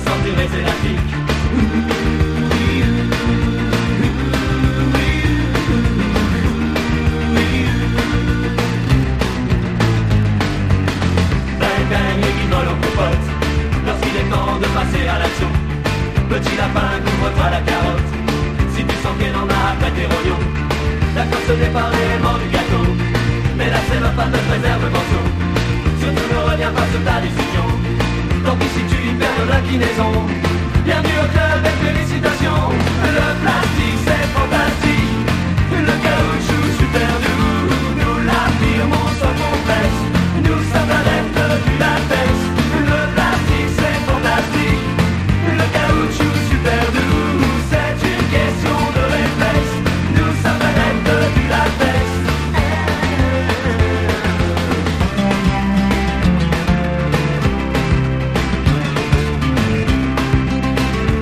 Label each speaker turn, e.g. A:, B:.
A: sentir les élastiques. Bang bang, les guignols en popote lorsqu'il est temps de passer à l'action. Petit lapin, couvre-toi la carotte si tu sens qu'elle en a après tes rognons. D'accord, ce n'est pas réellement du gâteau, mais la sève pas te préserve le morceau. Surtout ne reviens pas sur ta décision, tant pis si tu y perds de l'inclinaison. Bienvenue au club et félicitations. Le plastique